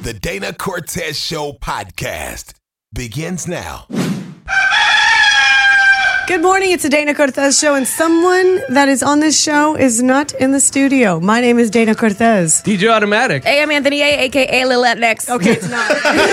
The Dana Cortez Show podcast begins now. Good morning. It's the Dana Cortez Show, and someone that is on this show is not in the studio. My name is Dana Cortez. DJ Automatic. Hey, I'm Anthony A, a.k.a. Lilette Next. Okay, it's not.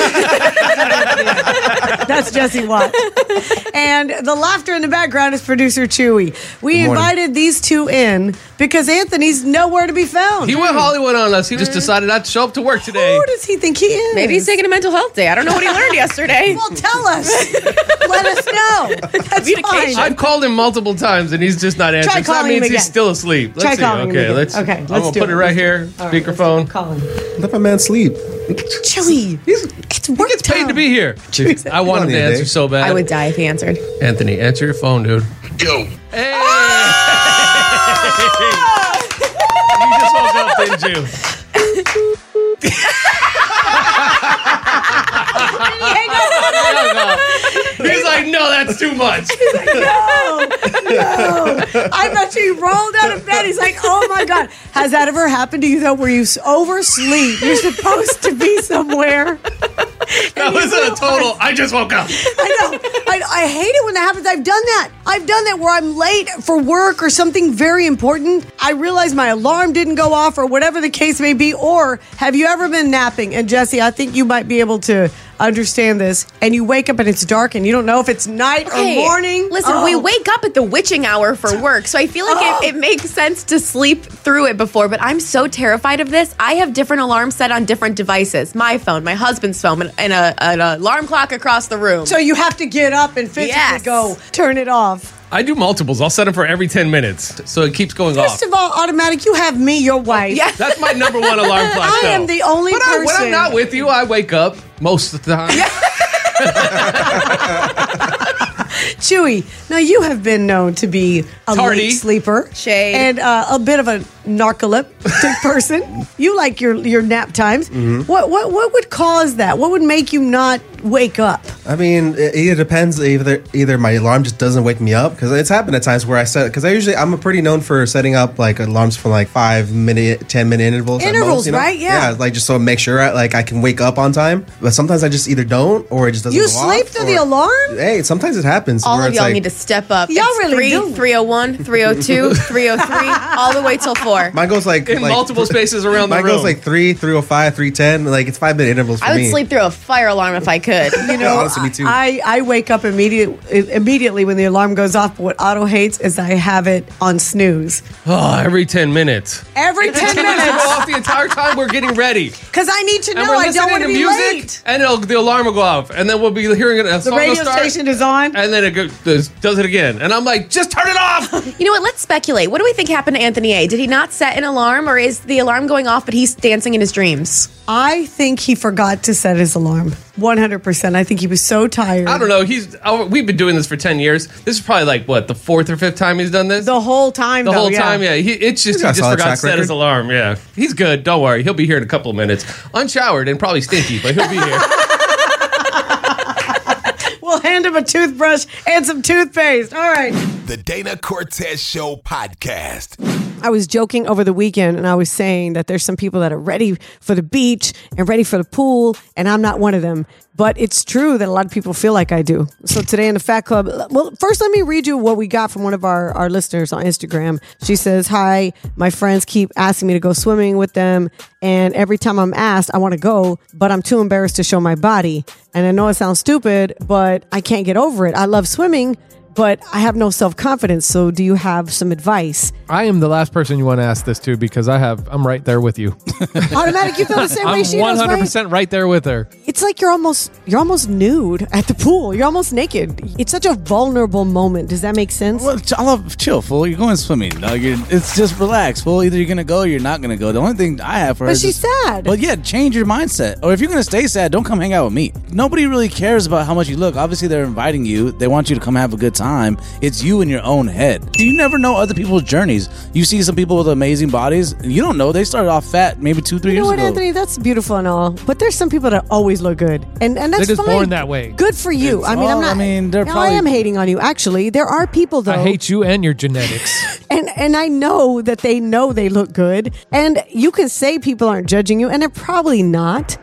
That's Jesse Watt. And the laughter in the background is producer Chewy. We invited these two in because Anthony's nowhere to be found. He went Hollywood on us. He just decided not to show up to work today. Who does he think he is? Maybe he's taking a mental health day. I don't know what he learned yesterday. Well, tell us. Let us know. That's fine. I've called him multiple times and he's just not answering. So that means he's still asleep. Let's see. Okay, let's I'm gonna put it right here. Speakerphone. Call him. Let my man sleep. Chewy. It's work He gets paid to be here. I want him to answer so bad. I would die if he answered. Anthony, answer your phone, dude. Yo. Hey! You just woke up, didn't you? He's like, no, that's too much. No. I bet you rolled out of bed. He's like, oh my God. Has that ever happened to you though, where you oversleep? You're supposed to be somewhere. That was a total, I just woke up. I know. I hate it when that happens. I've done that where I'm late for work or something very important. I realize my alarm didn't go off or whatever the case may be. Or have you ever been napping? And Jesse, I think you might be able to understand this. And you wake up and it's dark and you don't know if it's night or morning. Listen, we wake up at the witching hour for work. So I feel like it makes sense to sleep through it before. But I'm so terrified of this. I have different alarms set on different devices. My phone, my husband's phone, and an alarm clock across the room. So you have to get up and physically go turn it off. I do multiples. I'll set them for every 10 minutes. So it keeps going off. First of all, Automatic, you have me, your wife. Yeah. That's my number one alarm clock, I am the only person. When I'm not with you, I wake up most of the time. Chewy, now you have been known to be a late sleeper. Shade. And a bit of a narcoleptic person. You like your nap times. Mm-hmm. What would cause that? What would make you not wake up? I mean, it either depends. Either my alarm just doesn't wake me up, because it's happened at times where I set, because I'm pretty known for setting up like alarms for like 5-minute, 10-minute intervals. Intervals, most, right? Yeah. Yeah, like just so make sure I can wake up on time. But sometimes I just either don't, or it just doesn't. You go sleep off, through the alarm? Hey, sometimes it happens. All of y'all need to step up. Y'all it's really 3, do. 301, 302, 303, all the way till 4. Mine goes like in multiple spaces around the room. Mine goes like 3, 305, 310. Like it's 5-minute intervals for me. I would sleep through a fire alarm if I could. You know, honestly, me too. I wake up immediately when the alarm goes off. But what Otto hates is I have it on snooze. Oh, every 10 minutes. Every 10 Go minutes. off the entire time we're getting ready. Because I need to know. And we're I don't want listening to to be music, late. and the alarm will go off, and then we'll be hearing it. The radio station is on, and then it does it again, and I'm like, just turn it off. You know what? Let's speculate. What do we think happened to Anthony A? Did he not set an alarm, or is the alarm going off, but he's dancing in his dreams? I think he forgot to set his alarm. 100%. I think he was so tired. I don't know. We've been doing this for 10 years. This is probably like what, the 4th or 5th time he's done this? The whole time. The whole time, yeah. He just forgot to set his alarm. Yeah, he's good. Don't worry. He'll be here in a couple of minutes, unshowered and probably stinky, but he'll be here. We'll hand him a toothbrush and some toothpaste. All right. The Dana Cortez Show podcast. I was joking over the weekend, and I was saying that there's some people that are ready for the beach and ready for the pool, and I'm not one of them. But it's true that a lot of people feel like I do. So today in the Fat Club, well, first let me read you what we got from one of our listeners on Instagram. She says, "Hi, my friends keep asking me to go swimming with them, and every time I'm asked, I want to go, but I'm too embarrassed to show my body. And I know it sounds stupid, but I can't get over it. I love swimming, but I have no self-confidence. So do you have some advice?" I am the last person you want to ask this to, because I'm right there with you. Automatic, you feel the same way I'm she does, 100% right there with her. It's like you're almost nude at the pool. You're almost naked. It's such a vulnerable moment. Does that make sense? Well, chill, fool. You're going swimming, dog. It's just relax, fool. Either you're gonna go or you're not gonna go. The only thing I have for her But is she's sad. Well, yeah, change your mindset. Or if you're gonna stay sad, don't come hang out with me. Nobody really cares about how much you look. Obviously, they're inviting you. They want you to come have a good time. It's you in your own head. You never know other people's journeys. You see some people with amazing bodies, and you don't know they started off fat maybe 2-3 years ago. You know what, Anthony? That's beautiful and all, but there's some people that always look good, and that's They're just fine. born that way. Good for you. I am hating on you. Actually, there are people though. I hate you and your genetics. And I know that they know they look good, and you can say people aren't judging you, and they're probably not.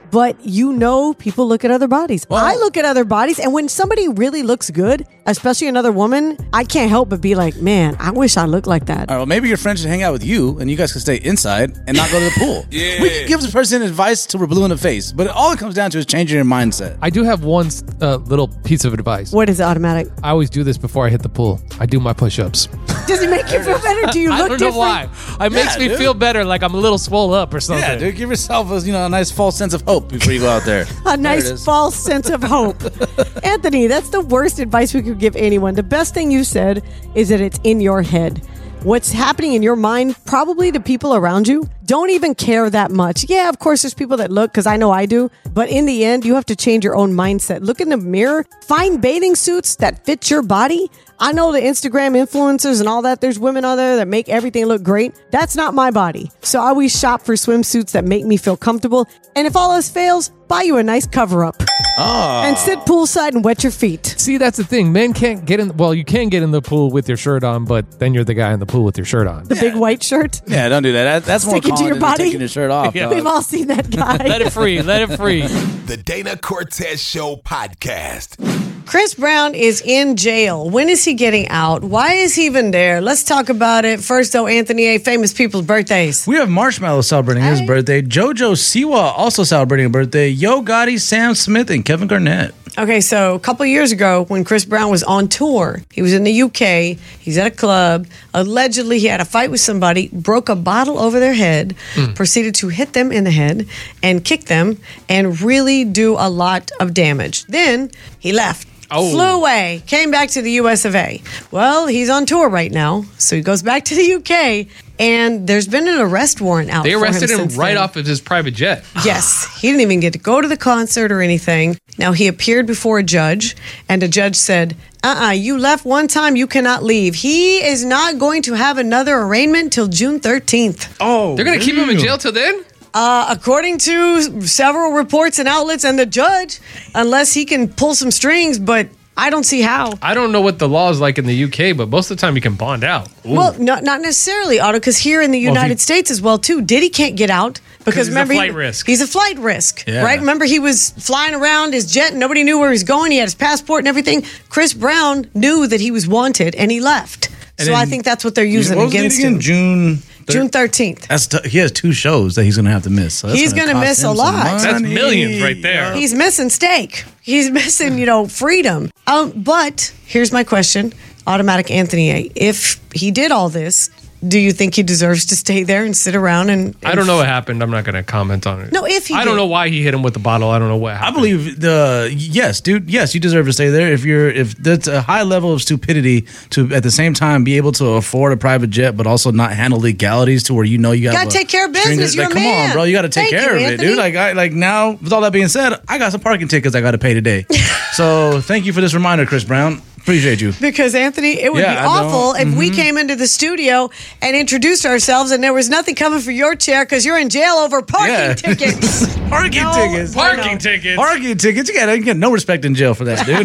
But you know, people look at other bodies. Well, I look at other bodies, and when somebody really looks good, especially another woman, I can't help but be like, man, I wish I looked like that. All right, well, maybe your friend should hang out with you, and you guys can stay inside and not go to the pool. Yeah. We can give this person advice till we're blue in the face, but all it comes down to is changing your mindset. I do have one little piece of advice. What is it, Automatic? I always do this before I hit the pool. I do my push-ups. Does it make you feel better? Do you I look don't different? know why. It makes me feel better, like I'm a little swole up or something. Yeah, dude, give yourself a nice false sense of hope before you go out there. A nice false sense of hope. Anthony, that's the worst advice we could give anyone. The best thing you said is that it's in your head. What's happening in your mind, probably to people around you, don't even care that much. Yeah, of course, there's people that look, because I know I do. But in the end, you have to change your own mindset. Look in the mirror. Find bathing suits that fit your body. I know the Instagram influencers and all that. There's women out there that make everything look great. That's not my body. So I always shop for swimsuits that make me feel comfortable. And if all else fails, buy you a nice cover-up. Oh. And sit poolside and wet your feet. See, that's the thing. Men can't get in. Well, you can get in the pool with your shirt on, but then you're the guy in the pool with your shirt on. The big white shirt. Yeah, don't do that. That's more Stick it to your common than body. taking your shirt off. Yeah. dog. We've all seen that guy. Let it free. Let it free. The Dana Cortez Show podcast. Chris Brown is in jail. When is he getting out? Why is he even there? Let's talk about it. First, though, Anthony A., famous people's birthdays. We have Marshmallow celebrating his birthday. JoJo Siwa also celebrating a birthday. Yo Gotti, Sam Smith, and Kevin Garnett. Okay, so a couple of years ago when Chris Brown was on tour, he was in the UK, he's at a club, allegedly he had a fight with somebody, broke a bottle over their head, proceeded to hit them in the head and kick them and really do a lot of damage. Then he left. Flew away, came back to the US of A. Well, he's on tour right now, so he goes back to the UK, and there's been an arrest warrant out. They arrested him since right then. off of his private jet. Yes, he didn't even get to go to the concert or anything. Now, he appeared before a judge, and a judge said, you left one time, you cannot leave. He is not going to have another arraignment till June 13th. Oh, They're going to keep him in jail till then? According to several reports and outlets and the judge, unless he can pull some strings, but I don't see how. I don't know what the law is like in the UK, but most of the time you can bond out. Ooh. Well, not necessarily, Otto, because here in the United States as well, too, Diddy can't get out. Because he's remember, a flight risk. He's a flight risk, Yeah. right? Remember, he was flying around his jet and nobody knew where he was going. He had his passport and everything. Chris Brown knew that he was wanted and he left. So I think that's what they're using What was the date against again? him. June June 13th. He has 2 shows that he's going to have to miss. So He's gonna cost miss him a some lot. That's money. millions right there. He's missing steak. He's missing, freedom. But here's my question, Automatic Anthony A. If he did all this, do you think he deserves to stay there and sit around and I don't know what happened. I'm not going to comment on it. No, if he I don't did. know why he hit him with the bottle. I don't know what I happened. believe yes, dude. Yes, you deserve to stay there. If that's a high level of stupidity to at the same time be able to afford a private jet, but also not handle legalities to where you got gotta take care of business. You're a Come on, man. bro. You got to take Thank care you, of Anthony. it, dude. Now, with all that being said, I got some parking tickets I got to pay today. So thank you for this reminder, Chris Brown. Appreciate you. Because, Anthony, it would be Yeah, I know. awful if we came into the studio and introduced ourselves and there was nothing coming for your chair because you're in jail over parking tickets. Parking tickets. Parking tickets. Parking tickets. You get no respect in jail for that, dude.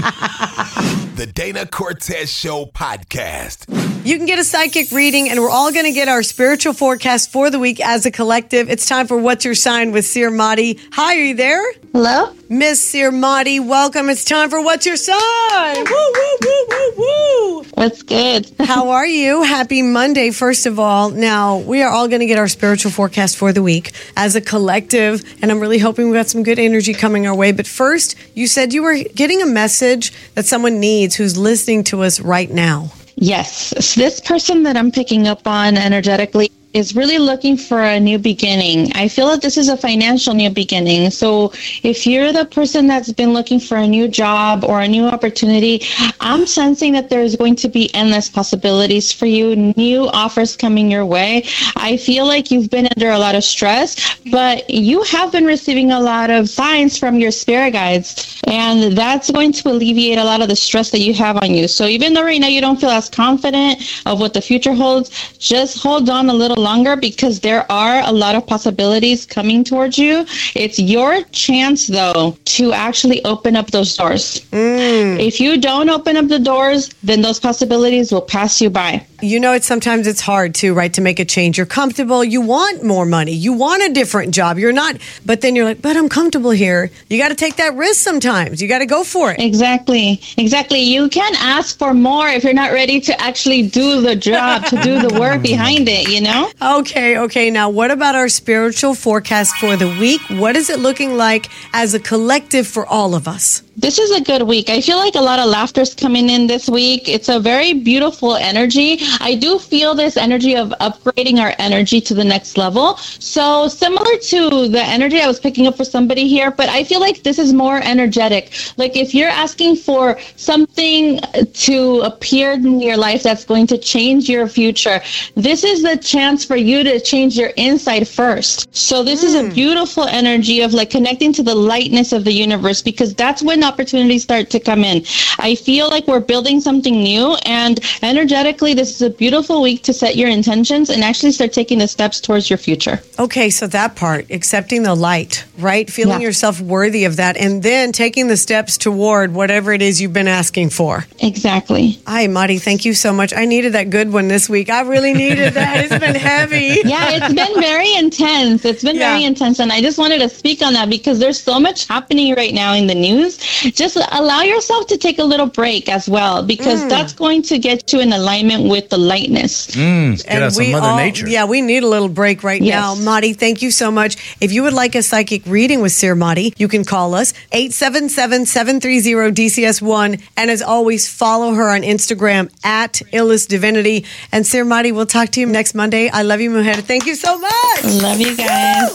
The Dana Cortez Show podcast. You can get a psychic reading, and we're all going to get our spiritual forecast for the week as a collective. It's time for What's Your Sign with Seer Mahdi. Hi, are you there? Hello? Miss Seer Mahdi, welcome. It's time for What's Your Sign? Woo, woo, woo, woo, woo. What's good? How are you? Happy Monday, first of all. Now, we are all going to get our spiritual forecast for the week as a collective, and I'm really hoping we got some good energy coming our way. But first, you said you were getting a message that someone needs who's listening to us right now. Yes. So this person that I'm picking up on energetically is really looking for a new beginning. I feel that this is a financial new beginning. So if you're the person that's been looking for a new job or a new opportunity, I'm sensing that there's going to be endless possibilities for you, new offers coming your way. I feel like you've been under a lot of stress, but you have been receiving a lot of signs from your spirit guides, and that's going to alleviate a lot of the stress that you have on you. So even though right now you don't feel as confident of what the future holds, just hold on a little longer because there are a lot of possibilities coming towards you. It's your chance, though, to actually open up those doors. If you don't open up the doors, then those possibilities will pass you by. You know, sometimes it's hard too, right, to make a change. You're comfortable. You want more money. You want a different job. You're not, but then you're like, but I'm comfortable here. You got to take that risk sometimes. You got to go for it. Exactly. You can't ask for more if you're not ready to actually do the job, to do the work behind it, you know? Okay. Now, what about our spiritual forecast for the week? What is it looking like as a collective for all of us? This is a good week. I feel like a lot of laughter's coming in this week. It's a very beautiful energy. I do feel this energy of upgrading our energy to the next level. So similar to the energy I was picking up for somebody here, but I feel like this is more energetic. Like if you're asking for something to appear in your life that's going to change your future, this is the chance for you to change your inside first. So this is a beautiful energy of like connecting to the lightness of the universe, because that's when opportunities start to come in. I feel like we're building something new, and energetically, this is a beautiful week to set your intentions and actually start taking the steps towards your future. Okay, so that part, accepting the light, right? Feeling yourself worthy of that, and then taking the steps toward whatever it is you've been asking for. Exactly. Hi, Mari, thank you so much. I needed that good one this week. I really needed that. It's been heavy. Yeah, it's been very intense. Very intense, and I just wanted to speak on that because there's so much happening right now in the news. Just allow yourself to take a little break as well, because that's going to get you in alignment with the lightness. Get us some Mother Nature. Yeah, we need a little break right now. Madi, thank you so much. If you would like a psychic reading with Sir Madi, you can call us 877-730-DCS1. And as always, follow her on Instagram at Illest Divinity. And Sir Madi, we'll talk to you next Monday. I love you, mujer. Thank you so much. Love you guys.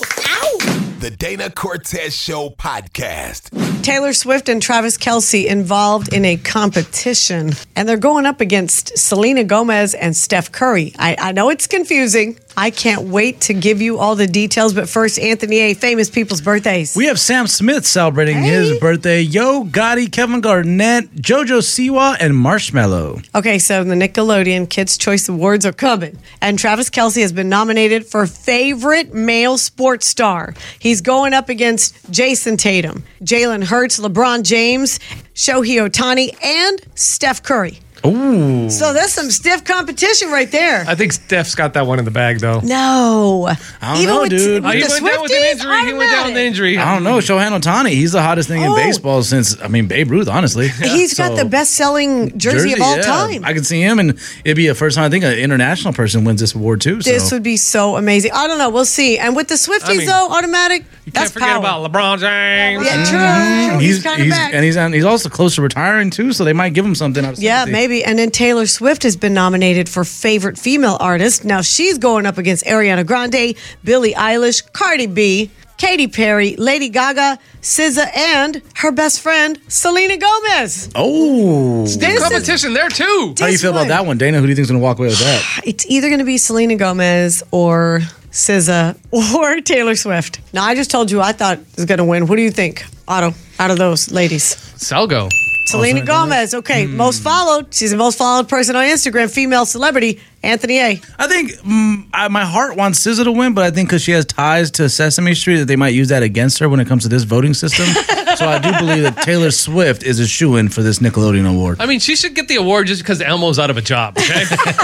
The Dana Cortez Show podcast. Taylor Swift and Travis Kelce involved in a competition, and they're going up against Selena Gomez and Steph Curry. I know it's confusing. I can't wait to give you all the details, but first, Anthony A., famous people's birthdays. We have Sam Smith celebrating his birthday. Yo Gotti, Kevin Garnett, JoJo Siwa, and Marshmello. Okay, so the Nickelodeon Kids' Choice Awards are coming, and Travis Kelce has been nominated for Favorite Male Sports Star. He's going up against Jason Tatum, Jalen Hurts, LeBron James, Shohei Ohtani, and Steph Curry. Ooh. So that's some stiff competition right there. I think Steph's got that one in the bag, though. No. I don't know, dude. He went down with an injury. He went down with an injury. I don't know. Shohei Ohtani, he's the hottest thing in baseball since, Babe Ruth, honestly. He's got the best-selling jersey of all time. I can see him, and it'd be a first time, I think, an international person wins this award, too. So. This would be so amazing. I don't know. We'll see. And with the Swifties, though, automatic, you can't forget about LeBron James. Yeah, true. He's kind of back. And he's also close to retiring, too, so they might give him something. Yeah, maybe. And then Taylor Swift has been nominated for Favorite Female Artist. Now she's going up against Ariana Grande, Billie Eilish, Cardi B, Katy Perry, Lady Gaga, SZA, and her best friend, Selena Gomez. Oh. Stiff competition there, too. How do you feel about that one, Dana? Who do you think is going to walk away with that? It's either going to be Selena Gomez or SZA or Taylor Swift. Now, I just told you I thought was going to win. What do you think, Otto, out of those ladies? Selgo. Selena Gomez. Okay, most followed. She's the most followed person on Instagram, female celebrity. Anthony A. I think my heart wants SZA to win, but I think because she has ties to Sesame Street that they might use that against her when it comes to this voting system. So I do believe that Taylor Swift is a shoo-in for this Nickelodeon award. I mean, she should get the award just because Elmo's out of a job, okay?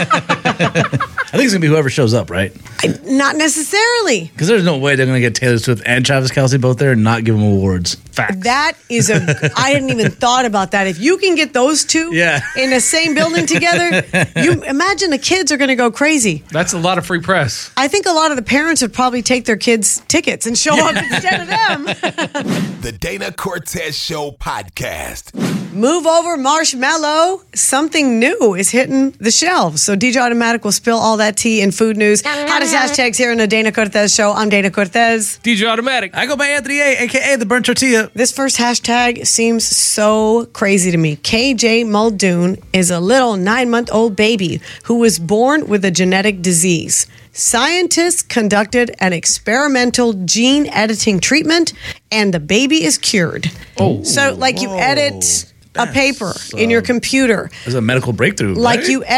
I think it's going to be whoever shows up, right? Not necessarily. Because there's no way they're going to get Taylor Swift and Travis Kelce both there and not give them awards. Facts. That is I hadn't even thought about that. If you can get those two in the same building together, you imagine the kids are going to go crazy. That's a lot of free press. I think a lot of the parents would probably take their kids' tickets and show up instead of them. The Dana Cortez Show podcast. Move over, Marshmello. Something new is hitting the shelves. So DJ Automatic will spill all that tea in food news. Hottest hashtags here in the Dana Cortez Show. I'm Dana Cortez. DJ Automatic. I go by Anthony A, a.k.a. the Burnt Tortilla. This first hashtag seems so crazy to me. KJ Muldoon is a little 9-month-old baby who was born with a genetic disease. Scientists conducted an experimental gene editing treatment, and the baby is cured. Oh, so, like you edit a paper in your computer. It's a medical breakthrough. Like right? you edit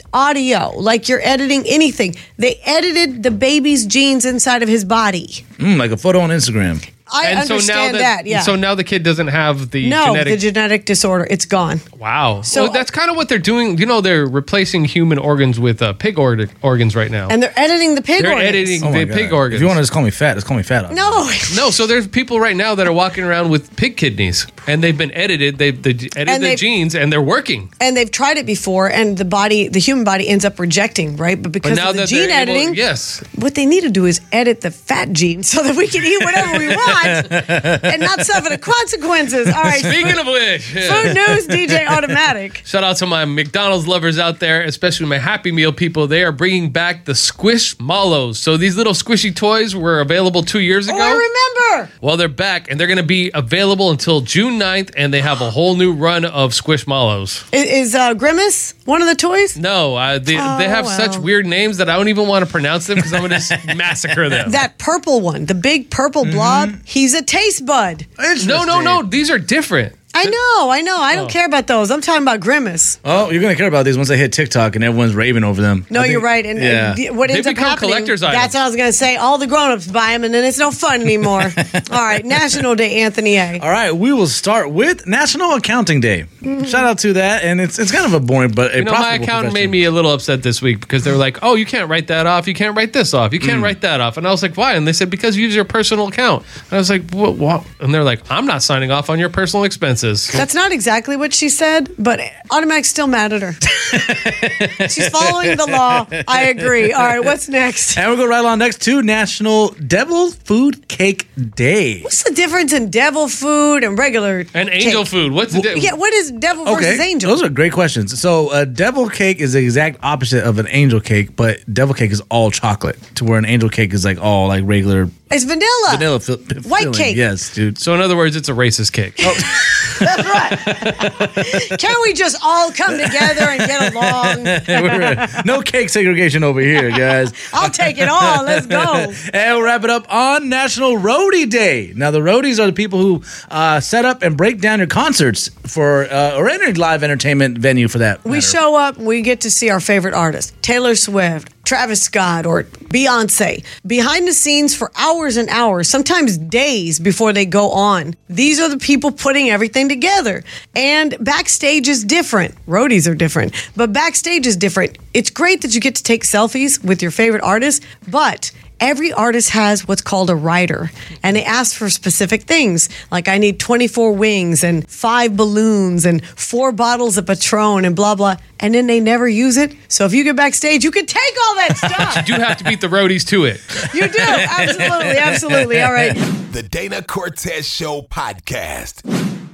audio, like you're editing anything. They edited the baby's genes inside of his body. Like a photo on Instagram. I understand that. Yeah. So now the kid doesn't have the the genetic disorder. It's gone. Wow. So So that's kind of what they're doing. You know, they're replacing human organs with pig organs right now. And they're editing the pig They're organs. editing Oh my the God. pig organs. If you want to just call me fat, just call me fat. No. No, so there's people right now that are walking around with pig kidneys, and they've been edited. They've edited the genes, and they're working. And they've tried it before, and the human body ends up rejecting, right? But because now of the that gene they're able- editing, yes. what they need to do is edit the fat gene so that we can eat whatever we want and not suffer the consequences. All right. Speaking of which, Food news, DJ Automatic. shout out to my McDonald's lovers out there, especially my Happy Meal people. They are bringing back the Squishmallows. So these little squishy toys were available 2 years ago. Oh, I remember. Well, they're back, and they're going to be available until June 9th, and they have a whole new run of Squishmallows. Is Grimace one of the toys? No, they have such weird names that I don't even want to pronounce them because I'm going to just massacre them. That purple one, the big purple blob, he's a taste bud. No. These are different. I know. I don't care about those. I'm talking about Grimace. Oh, you're going to care about these once they hit TikTok and everyone's raving over them. No, you're right. And what They ends up become happening, collector's items. that's what I was going to say. All the grown-ups buy them, and then it's no fun anymore. All right, National Day, Anthony A. All right, we will start with National Accounting Day. Shout out to that. And it's kind of a boring, but You know, my accountant made me a little upset this week because they were like, oh, you can't write that off. You can't write this off. You can't write that off. And I was like, why? And they said, because you use your personal account. And I was like, what? And they're like, I'm not signing off on your personal expenses. That's not exactly what she said, but Automatic still mad at her. She's following the law. I agree. All right, what's next? And we'll go right on next to National Devil Food Cake Day. What's the difference in devil food and regular And angel cake? food. What's the difference? Yeah, what is devil versus angel? Those are great questions. So, a devil cake is the exact opposite of an angel cake, but devil cake is all chocolate, to where an angel cake is like all like regular It's vanilla. White filling. cake. Yes, dude. So in other words, it's a racist cake. That's right. Can we just all come together and get along? No cake segregation over here, guys. I'll take it all. Let's go. And we'll wrap it up on National Roadie Day. Now, the roadies are the people who set up and break down your concerts for or any live entertainment venue for that We matter. show up, we get to see our favorite artists, Taylor Swift, Travis Scott, or Beyonce, behind the scenes for hours and hours, sometimes days before they go on. These are the people putting everything together. And backstage is different. Roadies are different, but backstage is different. It's great that you get to take selfies with your favorite artists, but every artist has what's called a rider, and they ask for specific things. Like, I need 24 wings and 5 balloons and 4 bottles of Patron and blah, blah. And then they never use it. So if you get backstage, you can take all that stuff. You do have to beat the roadies to it. You do. Absolutely. Absolutely. All right. The Dana Cortez Show podcast.